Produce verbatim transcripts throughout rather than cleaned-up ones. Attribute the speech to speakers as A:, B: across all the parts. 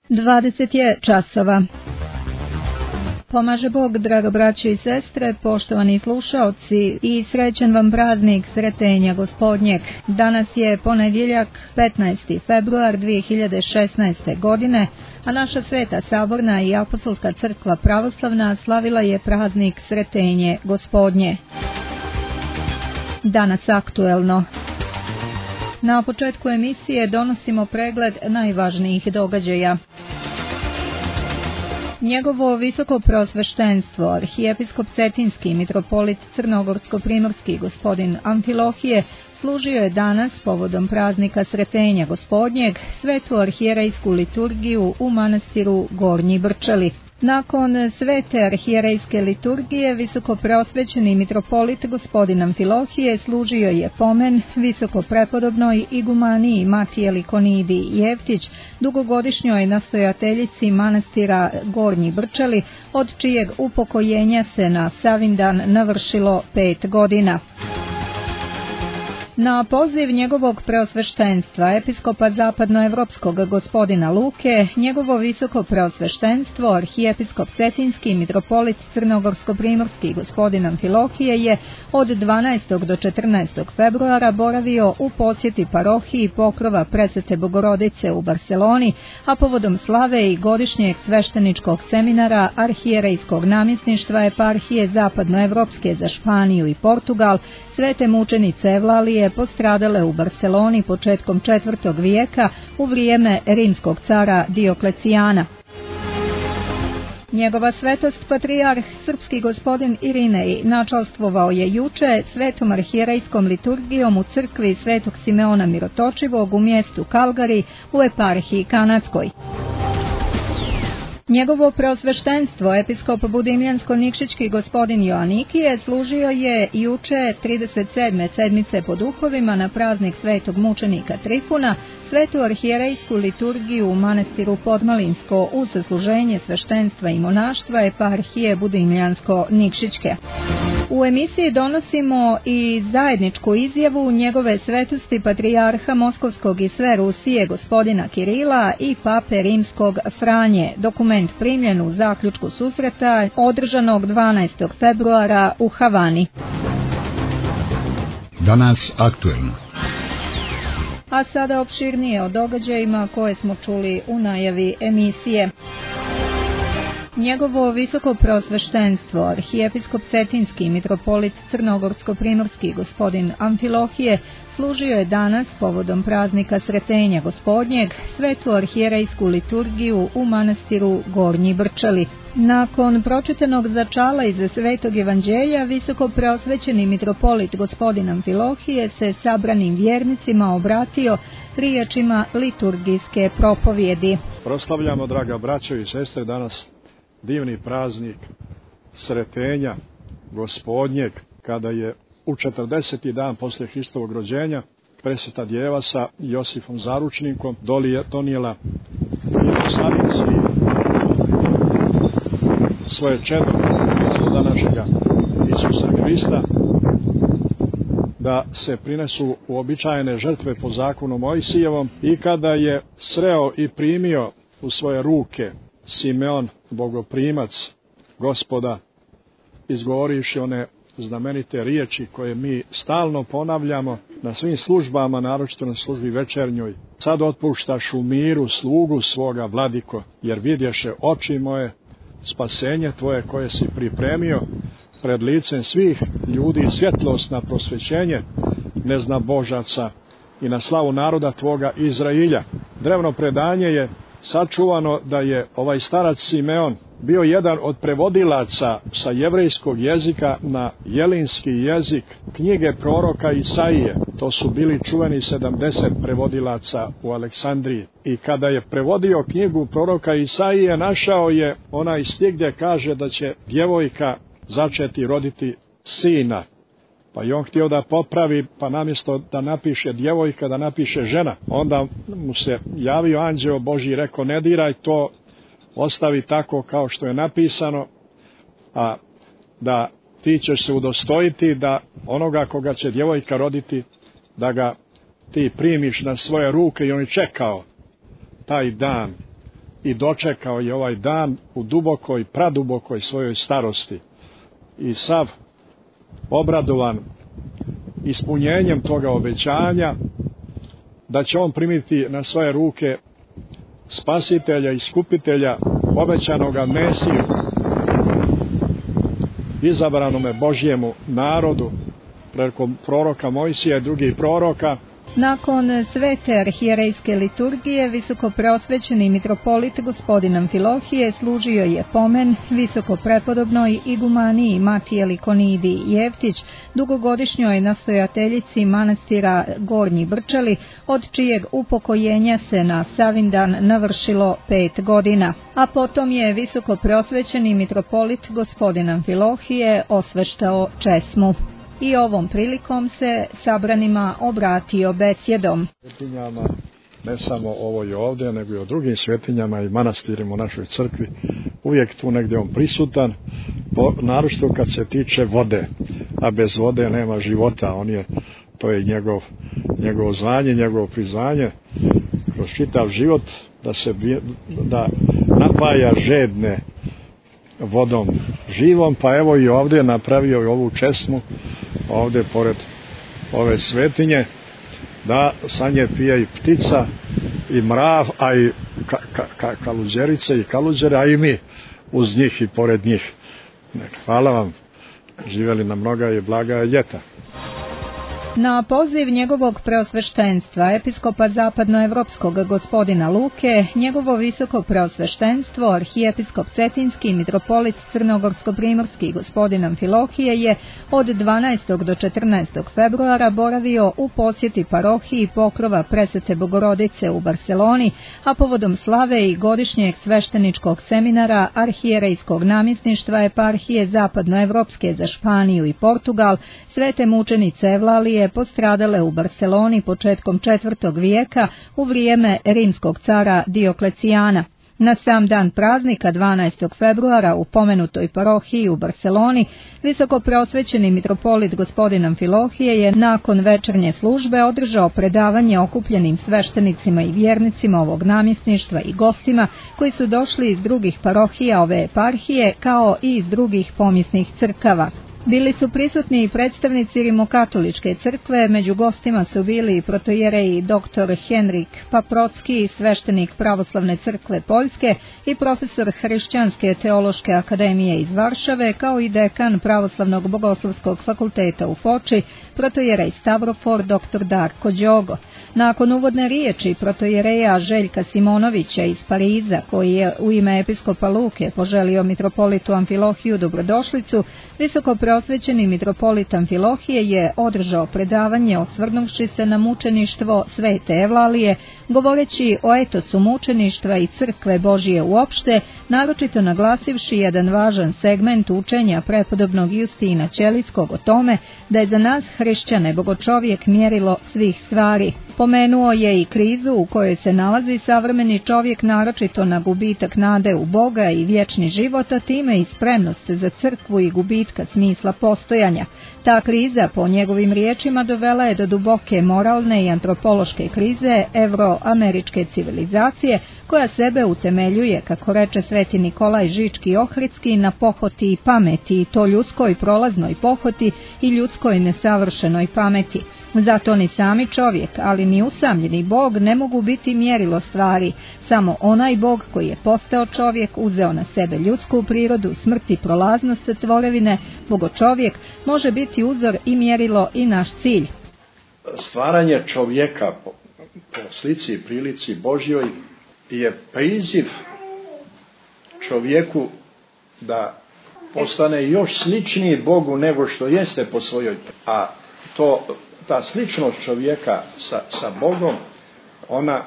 A: dvadeset je časova. Pomaže Bog, drago braćo i sestre, poštovani slušaoci, i srećan vam praznik Sretenja Gospodnjeg. Danas je ponedjeljak, petnaesti februar dvije hiljade šesnaeste. godine, a naša Sveta Saborna i Apostolska crkva pravoslavna slavila je praznik Sretenje Gospodnje. Danas aktuelno. Na početku emisije donosimo pregled najvažnijih događaja. Njegovo visoko preosveštenstvo, arhijepiskop Cetinski mitropolit Crnogorsko-primorski gospodin Amfilohije, služio je danas povodom praznika Sretenja Gospodnjeg svetu arhijerejsku liturgiju u manastiru Gornji Brčeli. Nakon svete arhijerejske liturgije, visoko preosvećeni mitropolit gospodin Amfilohije služio je pomen visoko prepodobnoj igumaniji Matije Likonidi Jevtić, dugogodišnjoj nastojateljici manastira Gornji Brčeli, od čijeg upokojenja se na Savindan navršilo pet godina. Na poziv njegovog preosveštenstva, episkopa zapadnoevropskog gospodina Luke, njegovo visoko preosveštenstvo, arhijepiskop Cetinski mitropolit Crnogorsko-primorski gospodin Amfilohije je od dvanaestog do četrnaestog februara boravio u posjeti parohiji Pokrova Presvete Bogorodice u Barseloni, a povodom slave i godišnjeg svešteničkog seminara arhijerejskog namjesništva eparhije zapadnoevropske za Španiju i Portugal, svete mučenice Evlalije postradale u Barseloni početkom četvrtog vijeka u vrijeme rimskog cara Dioklecijana. Njegova svetost patrijarh srpski gospodin Irinej načalstvovao je juče svetom arhijerejskom liturgijom u crkvi svetog Simeona Mirotočivog u mjestu Kalgari u eparhiji Kanadskoj. Njegovo preosveštenstvo, episkop Budimljansko-Nikšićki gospodin Joanikije, služio je juče trideset sedme sedmice po duhovima na praznik svetog mučenika Trifuna, svetu arhijerejsku liturgiju u manastiru Podmalinsko uz služenje sveštenstva i monaštva eparhije Budimljansko-Nikšićke. U emisiji donosimo i zajedničku izjavu njegove svetosti patrijarha Moskovskog i sve Rusije gospodina Kirila i pape rimskog Franje, dokument primljen u zaključku susreta održanog dvanaestog februara u Havani.
B: Danas aktuelno.
A: A sada opširnije o događajima koje smo čuli u najavi emisije. Njegovo visoko preosveštenstvo, arhijepiskop Cetinski mitropolit Crnogorsko-primorski gospodin Amfilohije, služio je danas povodom praznika Sretenja Gospodnjeg svetu arhijerejsku liturgiju u manastiru Gornji Brčeli. Nakon pročitanog začala iz Svetog Evanđelja, visoko preosvećeni mitropolit gospodin Amfilohije se sabranim vjernicima obratio riječima liturgijske propovjedi.
C: Proslavljamo, draga braćo i sestre, danas divni praznik Sretenja Gospodnjeg, kada je u četrdeseti dan poslije Hristovog rođenja Presveta Djeva sa Josifom Zaručnikom donijela Jerusalimski svoje čedo, Gospoda našega Isusa Krista, da se prinesu uobičajene žrtve po zakonu Mojsijevom, i kada je sreo i primio u svoje ruke Simeon, bogoprimac Gospoda, izgovorivši one znamenite riječi koje mi stalno ponavljamo na svim službama, naročito na službi večernjoj: sad otpuštaš u miru slugu svoga, vladiko, jer vidješe oči moje spasenje tvoje koje si pripremio pred licem svih ljudi, svjetlost na prosvećenje neznabožaca i na slavu naroda tvoga Izrailja. Drevno predanje je sačuvano da je ovaj starac Simeon bio jedan od prevodilaca sa jevrejskog jezika na jelinski jezik knjige proroka Isaije. To su bili čuveni sedamdeset prevodilaca u Aleksandriji. I kada je prevodio knjigu proroka Isaije, našao je onaj stih gdje kaže da će djevojka začeti roditi sina. Pa i on htio da popravi, pa namjesto da napiše djevojka, da napiše žena. Onda mu se javio anđeo Božji i rekao: ne diraj to, ostavi tako kao što je napisano, a da ti ćeš se udostojiti da onoga koga će djevojka roditi, da ga ti primiš na svoje ruke. I on je čekao taj dan i dočekao je ovaj dan u dubokoj, pradubokoj svojoj starosti. I sav obradovan ispunjenjem toga obećanja da će on primiti na svoje ruke spasitelja i skupitelja, obećanoga Mesiju, izabranome Božjemu narodu preko proroka Mojsija i drugih proroka.
A: Nakon svete arhijerejske liturgije, visokopreosvećeni mitropolit gospodin Amfilohije služio je pomen visokoprepodobnoj igumaniji Matije Likonidi Jeftić, dugogodišnjoj nastojateljici manastira Gornji Brčali, od čijeg upokojenja se na Savindan navršilo pet godina. A potom je visokopreosvećeni mitropolit gospodin Amfilohije osveštao česmu. I ovom prilikom se sabranima obratio besjedom.
C: Svetinjama, ne samo ovo i ovdje, nego i o drugim svetinjama i manastirima u našoj crkvi, uvijek tu negdje on prisutan, naročito kad se tiče vode, a bez vode nema života. On je, to je njegov, njegovo zvanje, njegovo priznanje kroz čitav život, da se da napaja žedne vodom živom, pa evo i ovdje napravio i ovu česmu, ovdje pored ove svetinje, da sa nje pije i ptica i mrav, a i ka, ka, ka, kaluđerice i kaluđere, a i mi uz njih i pored njih. Hvala vam, živjeli na mnoga i blaga ljeta.
A: Na poziv njegovog preosveštenstva, episkopa zapadnoevropskog gospodina Luke, njegovo visoko preosveštenstvo, arhijepiskop Cetinski, mitropolit Crnogorsko-primorski gospodin Amfilohije je od dvanaestog do četrnaestog februara boravio u posjeti parohiji Pokrova Presvete Bogorodice u Barseloni, a povodom slave i godišnjeg svešteničkog seminara arhijerejskog namjesništva eparhije zapadnoevropske za Španiju i Portugal, svete mučenice Evlalije postradale u Barseloni početkom četvrtog vijeka u vrijeme rimskog cara Dioklecijana. Na sam dan praznika dvanaestog februara u pomenutoj parohiji u Barseloni, visoko preosvećeni mitropolit gospodin Amfilohije je nakon večernje službe održao predavanje okupljenim sveštenicima i vjernicima ovog namjesništva i gostima koji su došli iz drugih parohija ove eparhije kao i iz drugih pomjesnih crkava. Bili su prisutni i predstavnici Rimokatoličke crkve, među gostima su bili i protojerej doktor Henrik Paprocki, sveštenik Pravoslavne crkve Poljske i profesor Hrišćanske teološke akademije iz Varšave, kao i dekan Pravoslavnog bogoslovskog fakulteta u Foči, protojerej Stavrofor doktor Darko Đogo. Nakon uvodne riječi protojereja Željka Simonovića iz Pariza, koji je u ime episkopa Luke poželio mitropolitu Amfilohiju dobrodošlicu, visoko preosvećeni mitropolit Amfilohije je održao predavanje osvrnuvši se na mučeništvo svete Evlalije, govoreći o etosu mučeništva i crkve Božije uopšte, naročito naglasivši jedan važan segment učenja prepodobnog Justina Ćelijskog o tome da je za nas hrišćane bogočovjek mjerilo svih stvari. Pomenuo je i krizu u kojoj se nalazi savremeni čovjek, naročito na gubitak nade u Boga i vječni život, a time i spremnost za crkvu i gubitka smisla postojanja. Ta kriza, po njegovim riječima, dovela je do duboke moralne i antropološke krize evroameričke civilizacije, koja sebe utemeljuje, kako reče sveti Nikolaj Žički Ohridski, na pohoti i pameti, i to ljudskoj prolaznoj pohoti i ljudskoj nesavršenoj pameti. Zato ni sami čovjek, ali ni usamljeni Bog ne mogu biti mjerilo stvari. Samo onaj Bog koji je postao čovjek, uzeo na sebe ljudsku prirodu, smrt i prolaznost tvorevine, bogočovjek, može biti uzor i mjerilo i naš cilj.
C: Stvaranje čovjeka po, po slici i prilici Božjoj je priziv čovjeku da postane još sličniji Bogu nego što jeste po svojoj, a to ta sličnost čovjeka sa, sa Bogom, ona,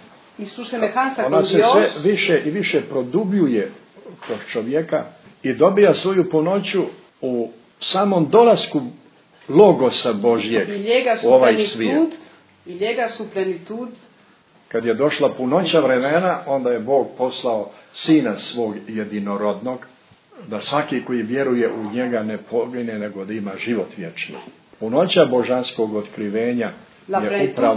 C: ona se sve više i više produbljuje kroz čovjeka i dobija svoju punoću u samom dolasku Logosa Božjeg u ovaj svijet.
B: I njega su plenitud.
C: Kad je došla punoća vremena, onda je Bog poslao Sina svog jedinorodnog, da svaki koji vjeruje u njega ne pogine, nego da ima život vječni. Punoća božanskog otkrivenja je upravo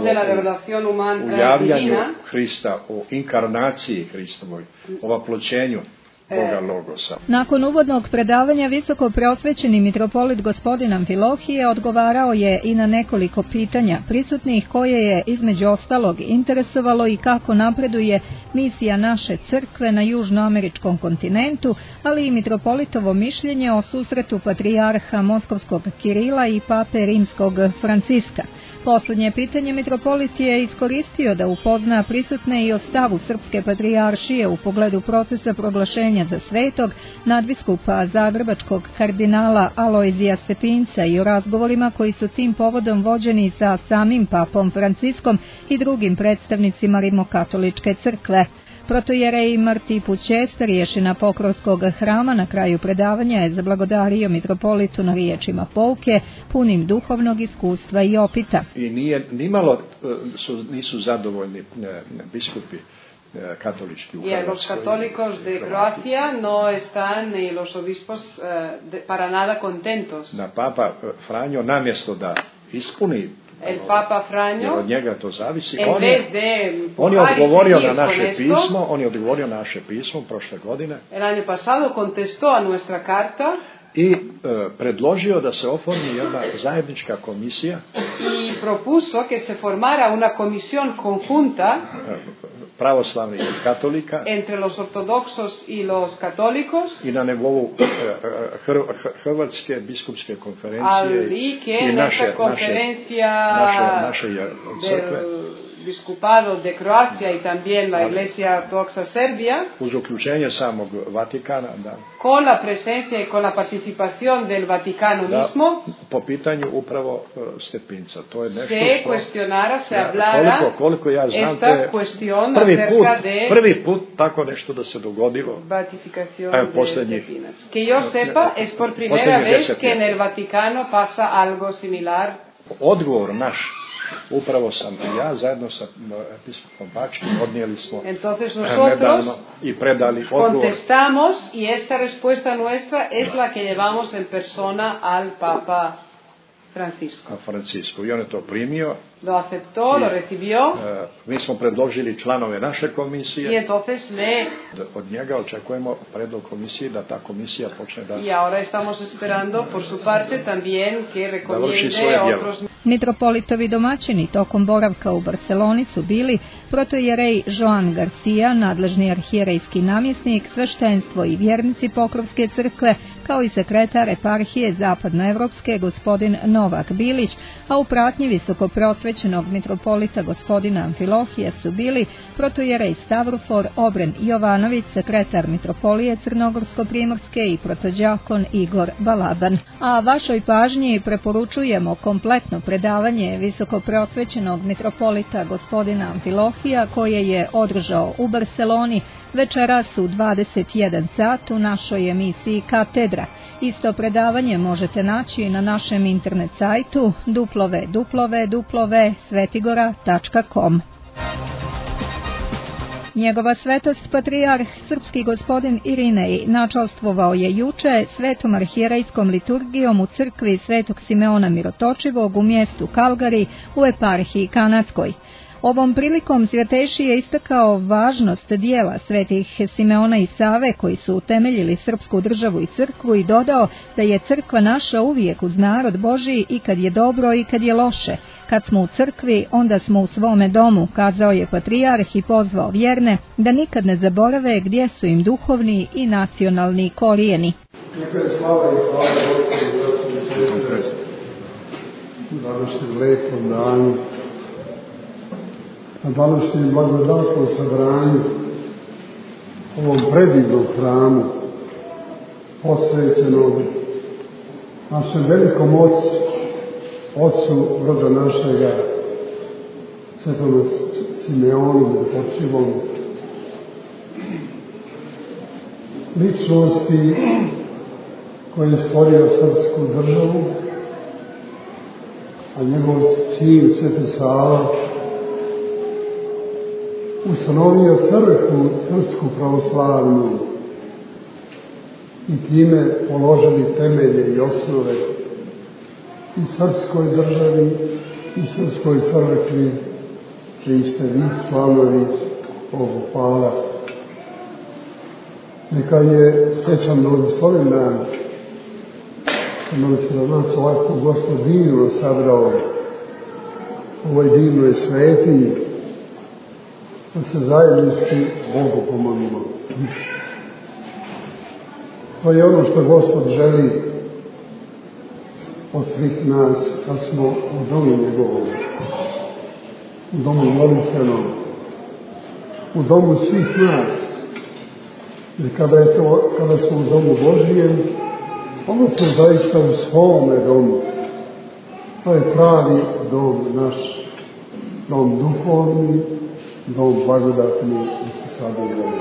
C: u, u javljanju Hrista, u inkarnaciji Hristovoj, o vaploćenju Boga Logosa.
A: Nakon uvodnog predavanja visoko preosvećeni mitropolit gospodin Amfilohije odgovarao je i na nekoliko pitanja prisutnih koje je između ostalog interesovalo i kako napreduje misija naše crkve na južnoameričkom kontinentu, ali i mitropolitovo mišljenje o susretu patrijarha Moskovskog Kirila i pape rimskog Franciska. Posljednje pitanje mitropolit je iskoristio da upozna prisutne i o stavu srpske patrijaršije u pogledu procesa proglašenja za svetog nadbiskupa zagrebačkog kardinala Alojzija Stepinca i o razgovorima koji su tim povodom vođeni sa samim papom Franciskom i drugim predstavnicima rimokatoličke crkve. Protojerej Marti Pućest, riješina Pokrovskog hrama, na kraju predavanja je zablagodario mitropolitu na riječima pouke, punim duhovnog iskustva i opita.
C: I nije, nimalo su, nisu zadovoljni ne, ne, biskupi katolički u Hrvatskoj.
B: Y los católicos de Croacia no están ni los obispos de, para nada contentos.
C: Na Papa Franjo namjesto da ispuni
B: El Papa Franjo,
C: od njega to zavisi,
B: en
C: on je,
B: vez de
C: on je odgovorio na naše pismo, on je odgovorio na naše pismo prošle godine.
B: El año pasado contestó a nuestra carta
C: i e, predložio da se oformi jedna zajednička komisija
B: y propuso que se formara una comisión conjunta
C: pravoslavnih katolika
B: entre los ortodoxos y los católicos
C: i na nivou hr, Hrvatske biskupske konferencije i naše,
B: konferencija
C: naše, naše crkve
B: biskupado de Croacia y también la Iglesia Ortodoxa Serbia,
C: uz uključenje samog Vatikana, da,
B: con la presencia y con la participación del Vaticano
C: da,
B: mismo,
C: po pitanju upravo uh, Stepinca. To je nešto
B: se
C: što,
B: cuestionara, se
C: ja,
B: hablara
C: koliko, koliko ja znam,
B: esta cuestión
C: prvi put,
B: acerca de
C: prvi put tako nešto da se dogodilo.
B: Beatificación
C: A,
B: de Stepinas. Que yo sepa, es por primera vez que en el Vaticano pasa algo similar.
C: Odgovor naš, upravo sam i ja zajedno sa episkopom Bačkim odnijeli smo
B: Entonces
C: nedavno i predali odgovor.
B: Contestamos y esta respuesta nuestra es la que llevamos en persona al Papa Francisco.
C: A Francisco. I on je to primio.
B: Lo aceptó,
C: I,
B: lo recibió.
C: Uh, mi smo predložili članove naše komisije.
B: Y entonces le...
C: Od njega očekujemo predlog komisije da ta komisija počne da...
B: Y ahora estamos esperando por su parte también que recomiende otros...
A: Mitropolitovi domaćini tokom boravka u Barceloni su bili protojerej Joan Garcia, nadležni arhijerejski namjesnik, sveštenstvo i vjernici Pokrovske crkve, kao i sekretar eparhije zapadnoevropske gospodin Novak Bilić, a u pratnji visoko prosvećenog mitropolita gospodina Amfilohije su bili protojerej Stavrofor Obren Jovanović, sekretar mitropolije Crnogorsko-primorske i protođakon Igor Balaban. A vašoj pažnji preporučujemo kompletno predavanje visoko prosvećenog mitropolita gospodina Amfilohija koje je održao u Barceloni večeras u dvadeset jedan sat u našoj emisiji Katedra. Isto predavanje možete naći na našem internet sajtu w w w tačka svetigora tačka com. Njegova svetost patrijarh srpski gospodin Irinej načalstvovao je juče svetom arhijerejskom liturgijom u crkvi Svetog Simeona Mirotočivog u mjestu Kalgari u eparhiji Kanadskoj. Ovom prilikom svjetejši je istakao važnost dijela svetih Simeona i Save koji su utemeljili srpsku državu i crkvu i dodao da je crkva naša uvijek uz narod Božiji i kad je dobro i kad je loše. Kad smo u crkvi, onda smo u svome domu, kazao je patrijarh i pozvao vjerne da nikad ne zaborave gdje su im duhovni i nacionalni korijeni.
D: Neka je slava i hvala Gospodu u današnjem lepom danu, na današnjem blagodatnom sabranju, ovom predivnom hramu, posvećenom našem velikom ocu, ocu roda našega, svetom Simeonu Mirotočivom, ličnosti koji je stvorio srpsku državu, a njegov sin Sveti Sava ustanovio crkvu srpsku pravoslavnu i time položili temelje i osnove i srpskoj državi Islamskoj crkvi, čiji ste vi članovi ovog hvala. Neka je srećan blagosloven dan, što se na nas ovako Gospod divno sabrao ovoj divnoj svetinji, da se zajednički Bogu pomolimo. To je ono što Gospod želi od svih nas, kad smo u domu njegovom, u domu molitvenom, u domu svih nas. Jer kada, je to, kada smo u domu Božijem, onda smo zaista u svome domu. To je pravi dom naš, dom duhovni, dom blagodatni i se sada gleda.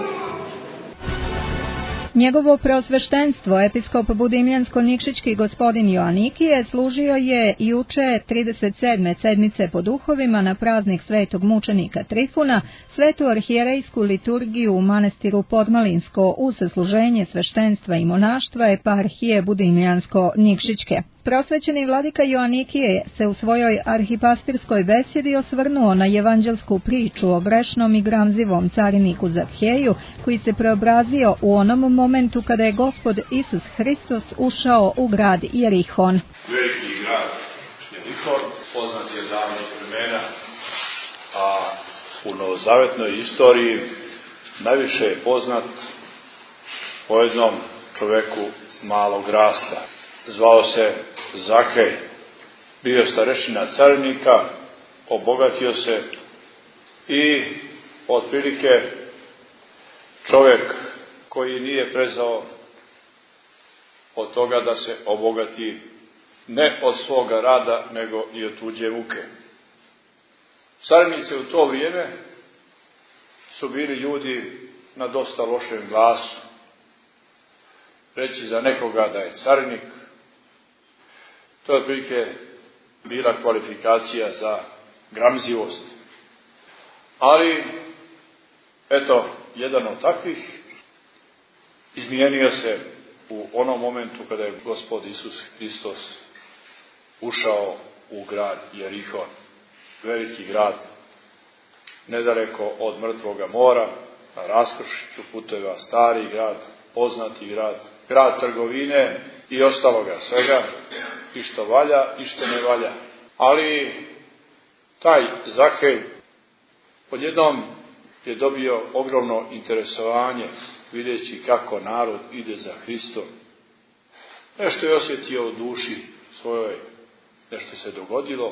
A: Njegovo preosveštenstvo, episkop Budimljansko-Nikšićki gospodin Joanikije, služio je juče trideset sedme sedmice po duhovima na praznik svetog mučenika Trifuna, svetu arhijerejsku liturgiju u manastiru Podmalinsko uz služenje sveštenstva i monaštva eparhije Budimljansko-Nikšićke. Prosvećeni vladika Joanikije se u svojoj arhipastirskoj besjedi osvrnuo na evanđelsku priču o grešnom i gramzivom cariniku Zakheju, koji se preobrazio u onom momentu kada je Gospod Isus Hristos ušao u grad Jerihon.
E: Veliki grad Jerihon, poznat je davnih vremena, a u novozavetnoj istoriji najviše je poznat po jednom čoveku malog rasta. Zvao se Zakhej, bio je starešina carinika, obogatio se i otprilike čovjek koji nije prezao od toga da se obogati ne od svoga rada, nego i od tuđe muke. Carinici u to vrijeme su bili ljudi na dosta lošem glasu. Reći za nekoga da je carinik, to je otprilike bila kvalifikacija za gramzivost. Ali, eto, jedan od takvih izmijenio se u onom momentu kada je Gospod Isus Hristos ušao u grad Jerihon, veliki grad, nedaleko od mrtvoga mora, na raskršiću puteva, stari grad, poznati grad, grad trgovine i ostaloga svega, i što valja i što ne valja. Ali taj Zakhej odjednom je dobio ogromno interesovanje videći kako narod ide za Hristom. Nešto je osjetio u duši svojoj, nešto se dogodilo.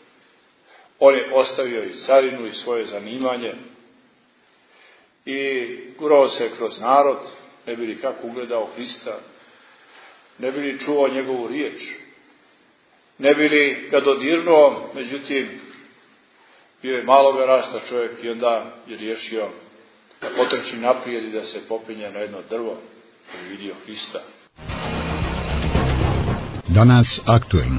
E: On je ostavio i carinu i svoje zanimanje i gurao se kroz narod, ne bi li kako ugledao Hrista, ne bi li čuo njegovu riječ, ne bi li ga dodirnuo, međutim, bio je maloga rasta čovjek i onda je riješio da potrči naprijed i da se popinje na jedno drvo da bi vidio Hrista.
F: Danas aktuelno.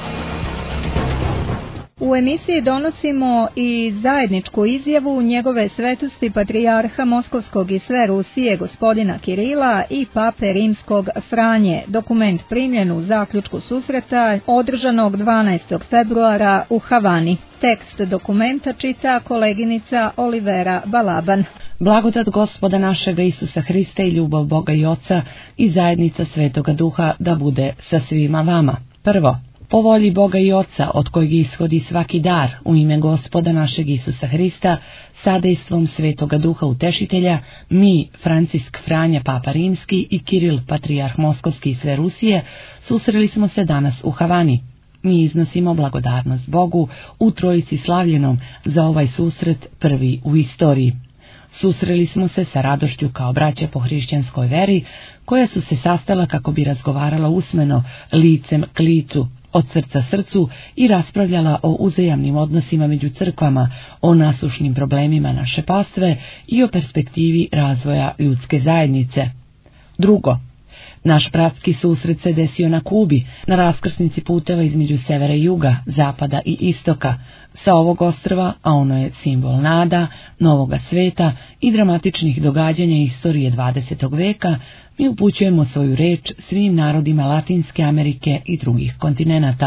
A: U emisiji donosimo i zajedničku izjavu njegove svetosti patrijarha Moskovskog i sve Rusije gospodina Kirila i pape rimskog Franje, dokument primljen u zaključku susreta održanog dvanaestog februara u Havani. Tekst dokumenta čita koleginica Olivera Balaban.
G: Blagodat Gospoda našega Isusa Hrista i ljubav Boga i Oca i zajednica Svetoga Duha da bude sa svima vama. Prvo, po volji Boga i Oca, od kojeg ishodi svaki dar, u ime Gospoda našeg Isusa Hrista, sadejstvom Svetoga Duha Utešitelja, mi, Francisk Franja, Papa Rimski i Kiril, Patrijarh Moskovski i sve Rusije, susreli smo se danas u Havani. Mi iznosimo blagodarnost Bogu u Trojici slavljenom za ovaj susret prvi u istoriji. Susreli smo se sa radošću kao braća po hrišćanskoj veri, koja su se sastala kako bi razgovarala usmeno, licem k licu, od srca srcu i raspravljala o uzajamnim odnosima među crkvama, o nasušnim problemima naše pastve i o perspektivi razvoja ljudske zajednice. Drugo, naš bratski susret se desio na Kubi, na raskrsnici puteva između severa i juga, zapada i istoka. Sa ovog ostrva, a ono je simbol nada, novoga sveta i dramatičnih događanja istorije dvadesetog veka, mi upućujemo svoju reč svim narodima Latinske Amerike i drugih kontinenata.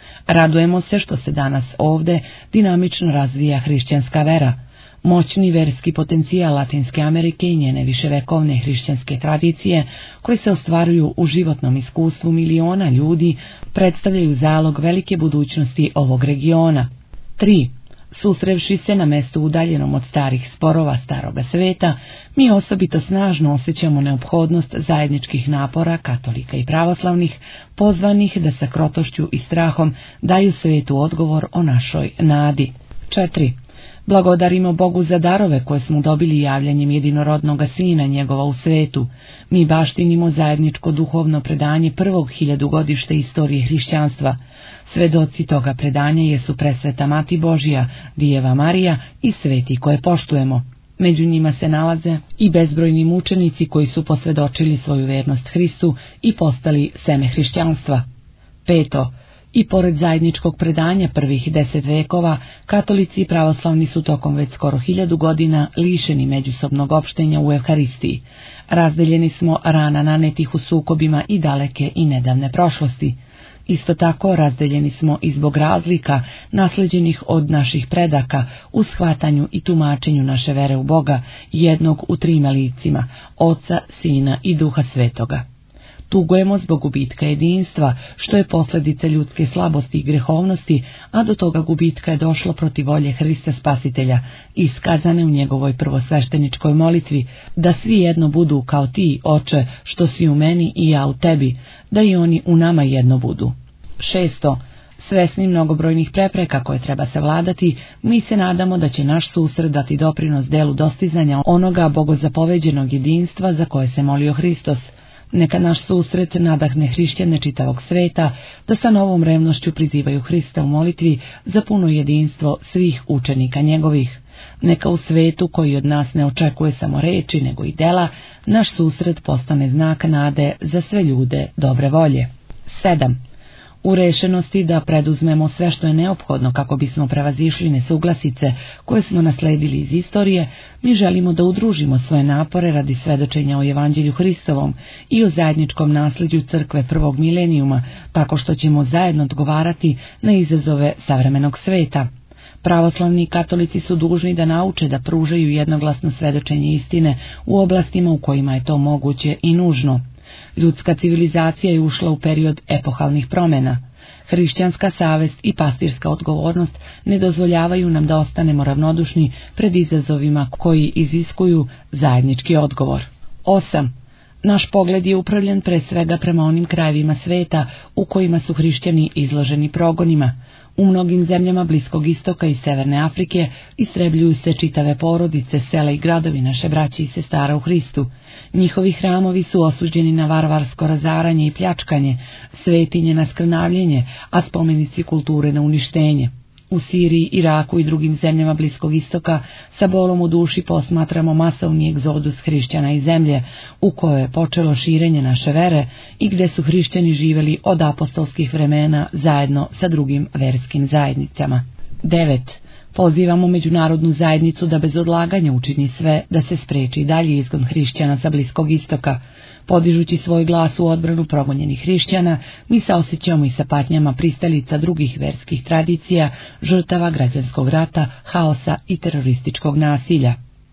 G: Radujemo se što se danas ovde dinamično razvija hrišćanska vera. Moćni verski potencijal Latinske Amerike i njene viševekovne hrišćanske tradicije, koje se ostvaruju u životnom iskustvu miliona ljudi, predstavljaju zalog velike budućnosti ovog regiona. tri. Susrevši se na mestu udaljenom od starih sporova staroga sveta, mi osobito snažno osjećamo neophodnost zajedničkih napora katolika i pravoslavnih, pozvanih da sa krotošću i strahom daju svetu odgovor o našoj nadi. četiri. Blagodarimo Bogu za darove koje smo dobili javljanjem jedinorodnoga Sina njegova u svetu. Mi baštinimo zajedničko duhovno predanje prvog hiljadugodišta istorije hrišćanstva. Svedoci toga predanja jesu presveta Mati Božija, Dijeva Marija i sveti koje poštujemo. Među njima se nalaze i bezbrojni mučenici koji su posvedočili svoju vernost Hristu i postali seme hrišćanstva. Peto. I pored zajedničkog predanja prvih deset vekova, katolici i pravoslavni su tokom već skoro hiljadu godina lišeni međusobnog opštenja u Evharistiji. Razdeljeni smo rana nanetih u sukobima i daleke i nedavne prošlosti. Isto tako razdeljeni smo i zbog razlika nasleđenih od naših predaka u shvatanju i tumačenju naše vere u Boga, jednog u trima licima, Oca, Sina i Duha Svetoga. Tugujemo zbog gubitka jedinstva, što je posljedica ljudske slabosti i grehovnosti, a do toga gubitka je došlo protiv volje Hrista Spasitelja, iskazane u njegovoj prvosvešteničkoj molitvi, da svi jedno budu kao ti, Oče, što si u meni i ja u tebi, da i oni u nama jedno budu. Šesto. Svesni mnogobrojnih prepreka koje treba savladati, mi se nadamo da će naš susret dati doprinos delu dostizanja onoga bogozapoveđenog jedinstva za koje se molio Hristos. Neka naš susret nadahne hrišćane čitavog sveta da sa novom revnošću prizivaju Hrista u molitvi za puno jedinstvo svih učenika njegovih. Neka u svetu koji od nas ne očekuje samo reči nego i dela, naš susret postane znak nade za sve ljude dobre volje. Sedam. U rešenosti da preduzmemo sve što je neophodno kako bismo prevazišli nesuglasice koje smo nasledili iz istorije, mi želimo da udružimo svoje napore radi svedočenja o Evanđelju Hristovom i o zajedničkom nasljeđu crkve prvog milenijuma, tako što ćemo zajedno odgovarati na izazove savremenog sveta. Pravoslavni i katolici su dužni da nauče da pružaju jednoglasno svedočenje istine u oblastima u kojima je to moguće i nužno. Ljudska civilizacija je ušla u period epohalnih promjena. Hrišćanska savest i pastirska odgovornost ne dozvoljavaju nam da ostanemo ravnodušni pred izazovima koji iziskuju zajednički odgovor. Osam. Naš pogled je upravljen pre svega prema onim krajevima sveta u kojima su hrišćani izloženi progonima. U mnogim zemljama Bliskog istoka i Severne Afrike istrebljuju se čitave porodice, sela i gradovi naše braće i sestara u Hristu. Njihovi hramovi su osuđeni na varvarsko razaranje i pljačkanje, svetinje na skrnavljenje, a spomenici kulture na uništenje. U Siriji, Iraku i drugim zemljama Bliskog istoka sa bolom u duši posmatramo masovni egzodus hrišćana iz zemlje u kojoj je počelo širenje naše vere i gdje su hrišćani živjeli od apostolskih vremena zajedno sa drugim verskim zajednicama. Devet. Pozivamo međunarodnu zajednicu da bez odlaganja učini sve da se spreči dalje izgon hrišćana sa Bliskog istoka. Podižući svoj glas u odbranu progonjenih hrišćana, mi saosjećamo i sa patnjama pristalica drugih verskih tradicija, žrtava građanskog rata, haosa i terorističkog nasilja.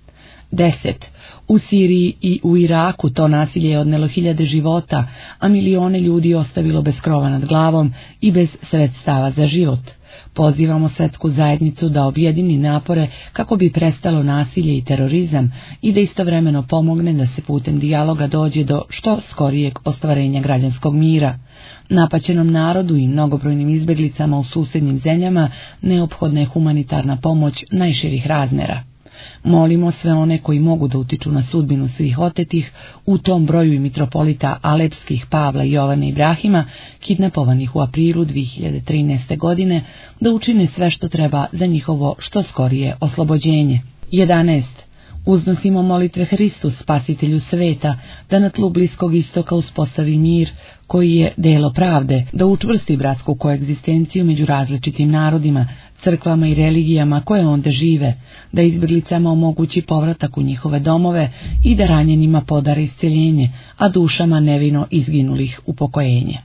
G: Deset. U Siriji i u Iraku to nasilje je odnelo hiljade života, a milione ljudi ostavilo bez krova nad glavom i bez sredstava za život. Pozivamo svetsku zajednicu da objedini napore kako bi prestalo nasilje i terorizam i da istovremeno pomogne da se putem dijaloga dođe do što skorijeg ostvarenja građanskog mira. Napaćenom narodu i mnogobrojnim izbjeglicama u susjednim zemljama neophodna je humanitarna pomoć najširih razmjera. Molimo sve one koji mogu da utiču na sudbinu svih otetih, u tom broju i mitropolita Alepskih, Pavla, Jovana i Ibrahima, kidnapovanih u aprilu dvije hiljade trinaeste. godine, da učine sve što treba za njihovo što skorije oslobođenje. jedanaest. Uznosimo molitve Hristu, spasitelju sveta, da na tlu Bliskog istoka uspostavi mir koji je delo pravde, da učvrsti bratsku koegzistenciju među različitim narodima, crkvama i religijama koje onda žive, da izbjeglicama omogući povratak u njihove domove i da ranjenima podari isceljenje, a dušama nevino izginulih upokojenje.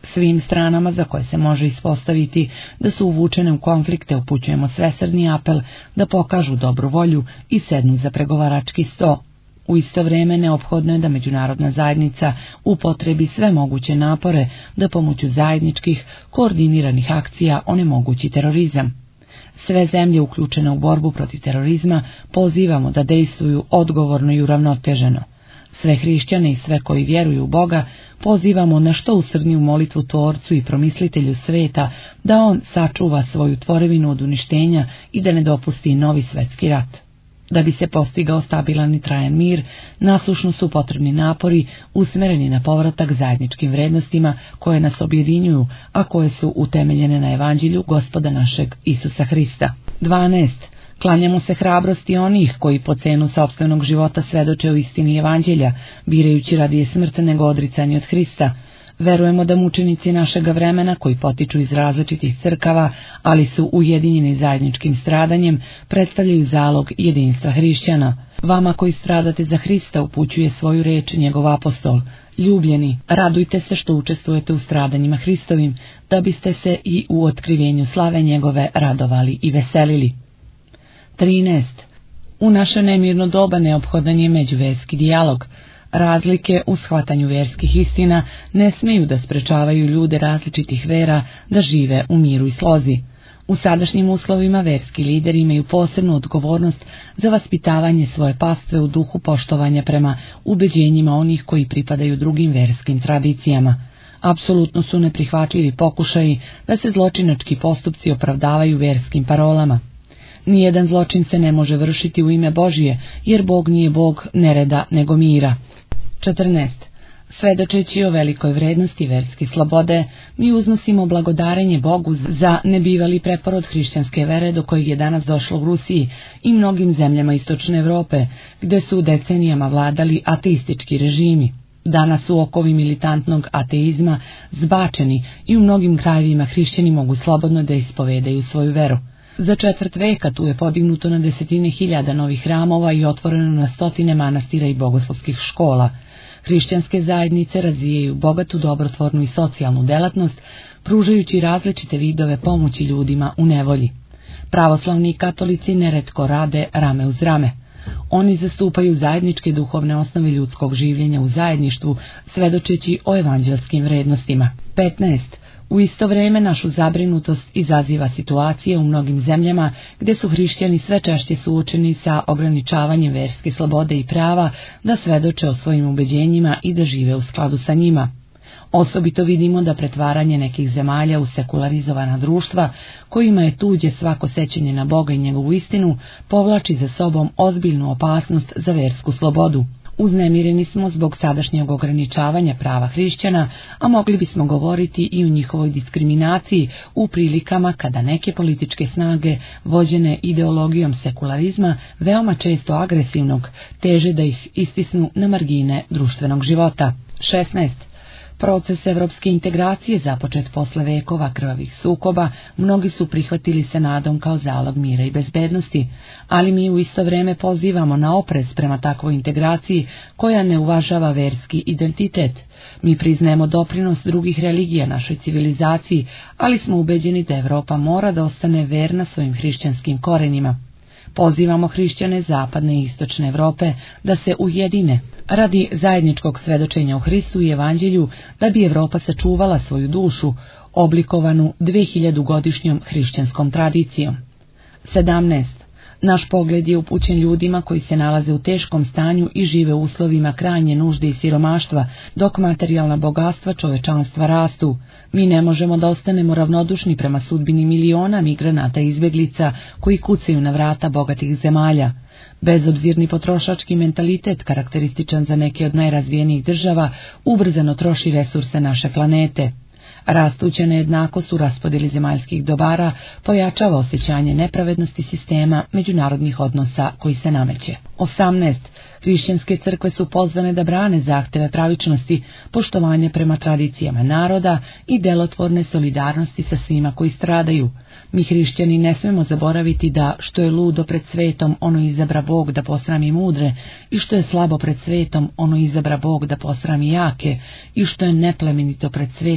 G: Svim stranama za koje se može ispostaviti da su uvučene u konflikte upućujemo svesrdni apel da pokažu dobru volju i sednu za pregovarački sto. U isto vrijeme neophodno je da međunarodna zajednica upotrebi sve moguće napore da pomoću zajedničkih, koordiniranih akcija onemogući terorizam. Sve zemlje uključene u borbu protiv terorizma pozivamo da dejstvuju odgovorno i uravnoteženo. Sve hrišćane i sve koji vjeruju u Boga pozivamo na što usrdniju molitvu Tvorcu i Promislitelju sveta da on sačuva svoju tvorevinu od uništenja i da ne dopusti novi svjetski rat. Da bi se postigao stabilan i trajan mir, nasušno su potrebni napori usmereni na povratak zajedničkim vrednostima koje nas objedinjuju, a koje su utemeljene na evanđelju Gospoda našeg Isusa Hrista. dvanaest. Klanjamo se hrabrosti onih koji po cenu sopstvenog života svedoče o istini evanđelja, birajući radije smrt nego odricanje od Hrista. Verujemo da mučenici našega vremena, koji potiču iz različitih crkava, ali su ujedinjeni zajedničkim stradanjem, predstavljaju zalog jedinstva hrišćana. Vama koji stradate za Hrista upućuje svoju reč njegov apostol. Ljubljeni, radujte se što učestvujete u stradanjima Hristovim, da biste se i u otkrivenju slave njegove radovali i veselili. trinaest. U naše nemirno doba neophodan je međuvjerski dijalog. Razlike u shvatanju vjerskih istina ne smiju da sprečavaju ljude različitih vera da žive u miru i slozi. U sadašnjim uslovima vjerski lideri imaju posebnu odgovornost za vaspitavanje svoje pastve u duhu poštovanja prema ubeđenjima onih koji pripadaju drugim vjerskim tradicijama. Apsolutno su neprihvatljivi pokušaji da se zločinački postupci opravdavaju vjerskim parolama. Nijedan zločin se ne može vršiti u ime Božije, jer Bog nije Bog nereda nego mira. četrnaest. Svedočeći o velikoj vrednosti vjerske slobode, mi uznosimo blagodarenje Bogu za nebivali preporod hrišćanske vere do kojeg je danas došlo u Rusiji i mnogim zemljama istočne Europe, gde su decenijama vladali ateistički režimi. Danas su okovi militantnog ateizma zbačeni i u mnogim krajevima hrišćani mogu slobodno da ispovedaju svoju veru. Za četvrt veka tu je podignuto na desetine hiljada novih hramova i otvoreno na stotine manastira i bogoslovskih škola. Hrišćanske zajednice razvijaju bogatu, dobrotvornu i socijalnu delatnost, pružajući različite vidove pomoći ljudima u nevolji. Pravoslavni i katolici neretko rade rame uz rame. Oni zastupaju zajedničke duhovne osnove ljudskog življenja u zajedništvu, svedočeći o evanđelskim vrednostima. petnaest. U isto vrijeme našu zabrinutost izaziva situacije u mnogim zemljama gdje su hrišćani sve češće suočeni sa ograničavanjem vjerske slobode i prava da svedoče o svojim ubeđenjima i da žive u skladu sa njima. Osobito vidimo da pretvaranje nekih zemalja u sekularizovana društva, kojima je tuđe svako sećanje na Boga i njegovu istinu, povlači za sobom ozbiljnu opasnost za vjersku slobodu. Uznemireni smo zbog sadašnjeg ograničavanja prava hrišćana, a mogli bismo govoriti i o njihovoj diskriminaciji u prilikama kada neke političke snage, vođene ideologijom sekularizma, veoma često agresivnog, teže da ih istisnu na margine društvenog života. šesnaest. Proces evropske integracije započet posle vekova krvavih sukoba, mnogi su prihvatili se nadom kao zalog mira i bezbednosti, ali mi u isto vrijeme pozivamo na oprez prema takvoj integraciji koja ne uvažava verski identitet. Mi priznajemo doprinos drugih religija našoj civilizaciji, ali smo ubeđeni da Evropa mora da ostane verna svojim hrišćanskim korenima. Pozivamo hrišćane zapadne i istočne Europe da se ujedine radi zajedničkog svedočenja o Hristu i evanđelju, da bi Evropa sačuvala svoju dušu, oblikovanu dvehiljadugodišnjom hrišćanskom tradicijom. sedamnaest. Naš pogled je upućen ljudima koji se nalaze u teškom stanju i žive u uslovima krajnje nužde i siromaštva, dok materijalna bogatstva čovečanstva rastu. Mi ne možemo da ostanemo ravnodušni prema sudbini miliona migranata i izbjeglica koji kucaju na vrata bogatih zemalja. Bezobzirni potrošački mentalitet, karakterističan za neke od najrazvijenijih država, ubrzano troši resurse naše planete. Rastuća nejednakost u raspodjeli zemaljskih dobara pojačava osjećanje nepravednosti sistema međunarodnih odnosa koji se nameće. osamnaest. Hrišćanske crkve su pozvane da brane zahteve pravičnosti, poštovanje prema tradicijama naroda i delotvorne solidarnosti sa svima koji stradaju. Mi hrišćani ne smemo zaboraviti da što je ludo pred svetom, ono izabra Bog da posrami mudre, i što je slabo pred svetom, ono izabra Bog da posrami jake, i što je neplemenito pred svetom i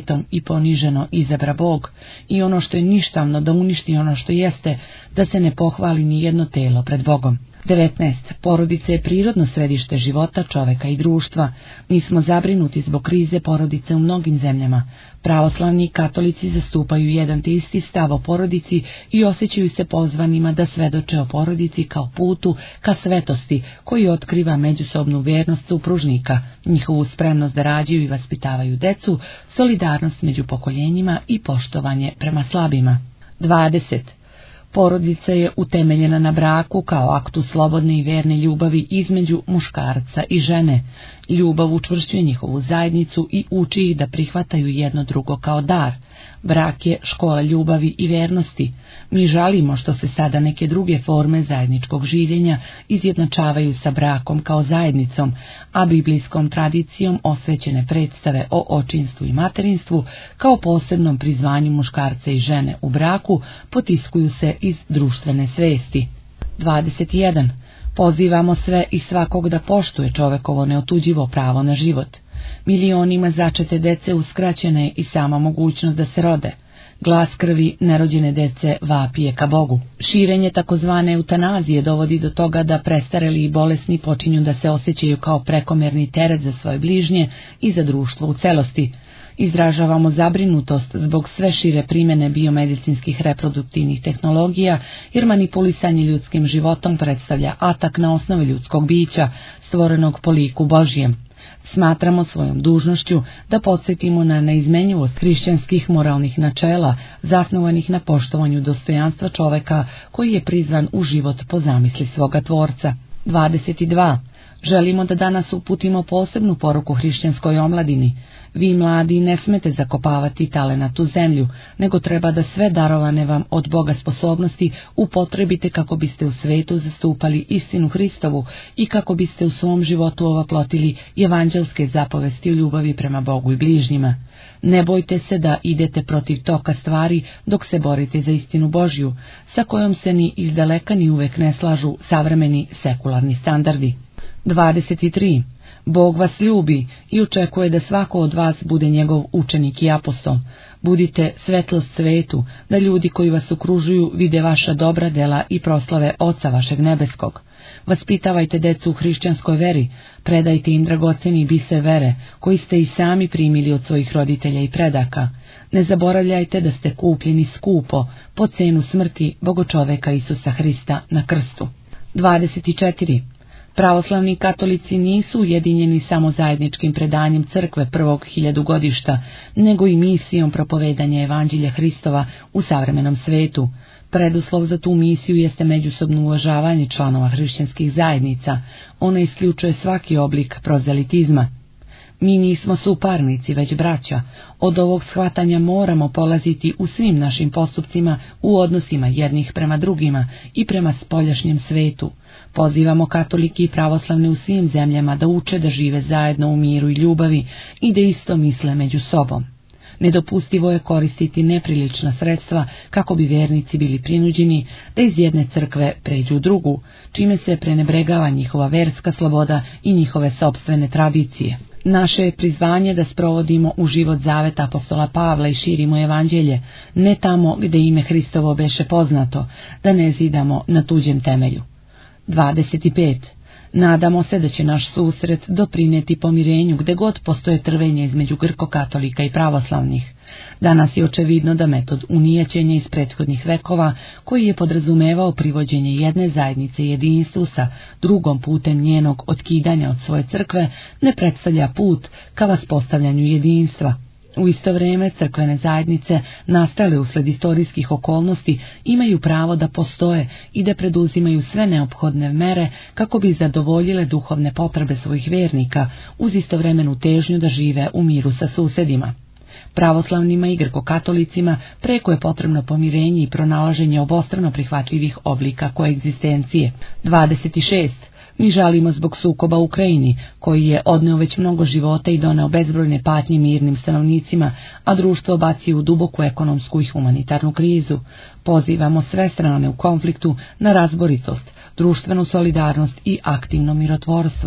G: poniženo izabra Bog i ono što je ništavno da uništi ono što jeste, da se ne pohvali ni jedno telo pred Bogom. devetnaest. Porodica je prirodno središte života čoveka i društva. Mi smo zabrinuti zbog krize porodice u mnogim zemljama. Pravoslavni i katolici zastupaju jedan te isti stav o porodici i osjećaju se pozvanima da svedoče o porodici kao putu ka svetosti koji otkriva međusobnu vernost supružnika, njihovu spremnost da rađaju i vaspitavaju decu, solidarnost među pokoljenjima i poštovanje prema slabima. dvadeset. Porodica je utemeljena na braku kao aktu slobodne i verne ljubavi između muškarca i žene. Ljubav učvršćuje njihovu zajednicu i uči ih da prihvataju jedno drugo kao dar. Brak je škola ljubavi i vernosti. Mi žalimo što se sada neke druge forme zajedničkog življenja izjednačavaju sa brakom kao zajednicom, a biblijskom tradicijom osvećene predstave o očinstvu i materinstvu kao posebnom prizvanju muškarca i žene u braku potiskuju se iz društvene svesti. dvadeset jedan. Pozivamo sve i svakog da poštuje čovekovo neotuđivo pravo na život. Milionima začete dece uskraćena je i sama mogućnost da se rode. Glas krvi nerođene dece vapije ka Bogu. Širenje takozvane eutanazije dovodi do toga da prestareli i bolesni počinju da se osjećaju kao prekomerni teret za svoje bližnje i za društvo u celosti. Izražavamo zabrinutost zbog sve šire primjene biomedicinskih reproduktivnih tehnologija, jer manipulisanje ljudskim životom predstavlja atak na osnove ljudskog bića, stvorenog po liku Božijem. Smatramo svojom dužnošću da podsjetimo na neizmenjivost hrišćanskih moralnih načela, zasnovanih na poštovanju dostojanstva čoveka koji je prizvan u život po zamisli svoga Tvorca. dvadeset dva. Želimo da danas uputimo posebnu poruku hrišćanskoj omladini. Vi mladi ne smete zakopavati talenatu zemlju, nego treba da sve darovane vam od Boga sposobnosti upotrebite kako biste u svetu zastupali istinu Hristovu i kako biste u svom životu ovaplotili evanđelske zapovesti o ljubavi prema Bogu i bližnjima. Ne bojte se da idete protiv toka stvari dok se borite za istinu Božju, sa kojom se ni izdaleka ni uvek ne slažu savremeni sekularni standardi. dvadeset tri. Bog vas ljubi i očekuje da svako od vas bude njegov učenik i apostol. Budite svetlost svetu, da ljudi koji vas okružuju vide vaša dobra dela i proslave Oca vašeg nebeskog. Vaspitavajte decu u hrišćanskoj veri, predajte im dragoceni biser vere, koji ste i sami primili od svojih roditelja i predaka. Ne zaboravljajte da ste kupljeni skupo, po cenu smrti Bogočoveka Isusa Hrista na krstu. dvadeset četiri. Pravoslavni katolici nisu ujedinjeni samo zajedničkim predanjem crkve prvog hiljadugodišta, nego i misijom propovedanja evanđelja Hristova u savremenom svetu. Preduslov za tu misiju jeste međusobno uvažavanje članova hrišćanskih zajednica. Ona isključuje svaki oblik prozelitizma. Mi nismo suparnici, već braća. Od ovog shvatanja moramo polaziti u svim našim postupcima, u odnosima jednih prema drugima i prema spoljašnjem svetu. Pozivamo katolike i pravoslavne u svim zemljama da uče da žive zajedno u miru i ljubavi i da isto misle među sobom. Nedopustivo je koristiti neprilična sredstva kako bi vernici bili prinuđeni da iz jedne crkve pređu u drugu, čime se prenebregava njihova verska sloboda i njihove sopstvene tradicije. Naše je prizvanje da sprovodimo u život zaveta apostola Pavla i širimo evanđelje, ne tamo gde ime Hristovo beše poznato, da ne zidamo na tuđem temelju. dvadeset pet. Nadamo se da će naš susret doprinijeti pomirenju gde god postoje trvenje između grko-katolika i pravoslavnih. Danas je očevidno da metod unijećenja iz prethodnih vekova, koji je podrazumevao privođenje jedne zajednice jedinstvu sa drugom putem njenog otkidanja od svoje crkve, ne predstavlja put ka vaspostavljanju jedinstva. U isto vrijeme crkvene zajednice, nastale usled istorijskih okolnosti, imaju pravo da postoje i da preduzimaju sve neophodne mere kako bi zadovoljile duhovne potrebe svojih vernika, uz istovremenu težnju da žive u miru sa susedima. Pravoslavnima i grko-katolicima preko je potrebno pomirenje i pronalaženje obostrano prihvatljivih oblika koegzistencije. dvadeset šest. Mi žalimo zbog sukoba u Ukrajini, koji je odneo već mnogo života i doneo bezbrojne patnje mirnim stanovnicima, a društvo baci u duboku ekonomsku i humanitarnu krizu. Pozivamo sve strane u konfliktu na razboritost, društvenu solidarnost i aktivno mirotvorstvo.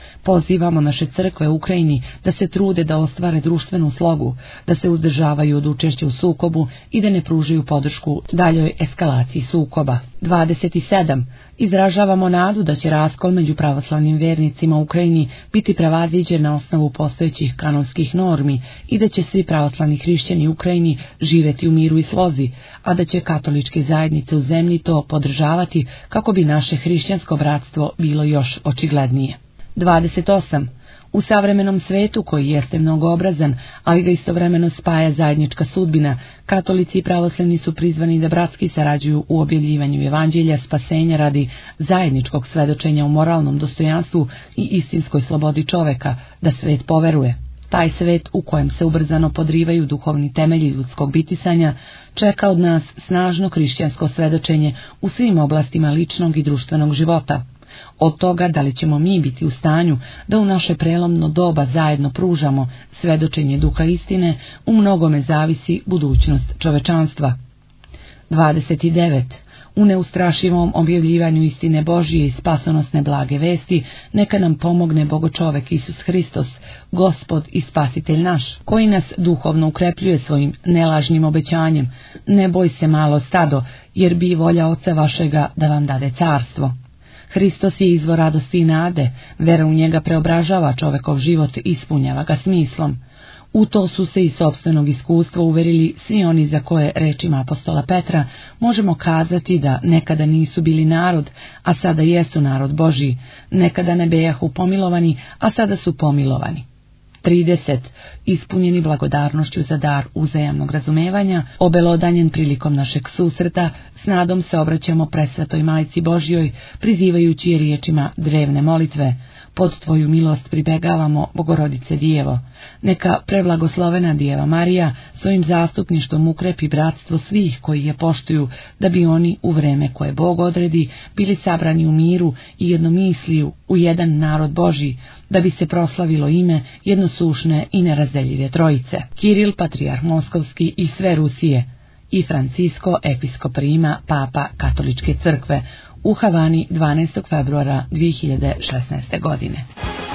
G: Pozivamo naše crkve u Ukrajini da se trude da ostvare društvenu slogu, da se uzdržavaju od učešća u sukobu i da ne pružaju podršku daljoj eskalaciji sukoba. dvadeset sedam. Izražavamo nadu da će raskol među pravoslavnim vernicima u Ukrajini biti prevaziđen na osnovu postojećih kanonskih normi i da će svi pravoslavni hrišćani u Ukrajini živjeti u miru i slozi, a da će katoličke zajednice u zemlji to podržavati kako bi naše hrišćansko bratstvo bilo još očiglednije. dvadeset osam. U savremenom svetu koji jeste mnogoobrazan, ali ga istovremeno spaja zajednička sudbina, katolici i pravoslavni su prizvani da bratski sarađuju u objavljivanju evanđelja spasenja radi zajedničkog svedočenja u moralnom dostojanstvu i istinskoj slobodi čoveka, da svet poveruje. Taj svet u kojem se ubrzano podrivaju duhovni temelji ljudskog bitisanja čeka od nas snažno hrišćansko svedočenje u svim oblastima ličnog i društvenog života. Od toga da li ćemo mi biti u stanju da u naše prelomno doba zajedno pružamo svedočenje duha istine, u mnogome zavisi budućnost čovečanstva. dvadeset devet. U neustrašivom objavljivanju istine Božije i spasonosne blage vesti neka nam pomogne Bogočovek Isus Hristos, Gospod i Spasitelj naš, koji nas duhovno ukrepljuje svojim nelažnim obećanjem: ne boj se, malo stado, jer bi volja Oca vašega da vam dade carstvo. Hristos je izvor radosti i nade, vera u njega preobražava čovekov život i ispunjava ga smislom. U to su se iz sopstvenog iskustva uverili svi oni za koje, rečima apostola Petra, možemo kazati da nekada nisu bili narod, a sada jesu narod Božji, nekada ne bejahu pomilovani, a sada su pomilovani. trideset. Ispunjeni blagodarnošću za dar uzajamnog razumevanja, obelodanjen prilikom našeg susreta, s nadom se obraćamo presvetoj Majci Božjoj, prizivajući je riječima drevne molitve: pod tvoju milost pribegavamo, Bogorodice Dijevo. Neka preblagoslovena Dijeva Marija svojim zastupništvom ukrepi bratstvo svih koji je poštuju, da bi oni u vreme koje Bog odredi bili sabrani u miru i jednomisliju u jedan narod Božji, da bi se proslavilo ime jednosušne i nerazdeljive trojice. Kiril, patrijarh Moskovski i sve Rusije, i Francisko, episkop Rima, papa Katoličke crkve, u Havani dvanaestog februara dvije hiljade šesnaeste. godine.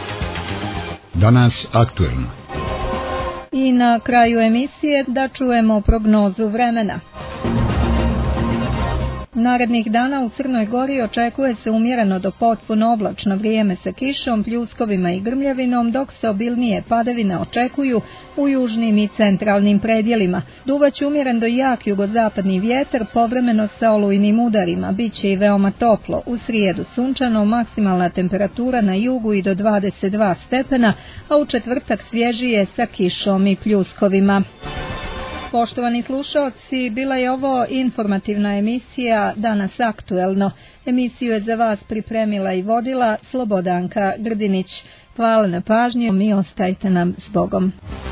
F: Danas aktuelno.
A: I na kraju emisije da čujemo prognozu vremena. Narednih dana u Crnoj Gori očekuje se umjereno do potpuno oblačno vrijeme sa kišom, pljuskovima i grmljavinom, dok se obilnije padavine očekuju u južnim i centralnim predjelima. Duvaće umjeren do jak jugozapadni vjetar, povremeno sa olujnim udarima. Biće i veoma toplo. U srijedu sunčano, maksimalna temperatura na jugu i do dvadeset dva stepena, a u četvrtak svježije sa kišom i pljuskovima. Poštovani slušalci, bila je ovo informativna emisija Danas aktuelno. Emisiju je za vas pripremila i vodila Slobodanka Grdinić. Hvala na pažnji, mi ostajte nam s Bogom.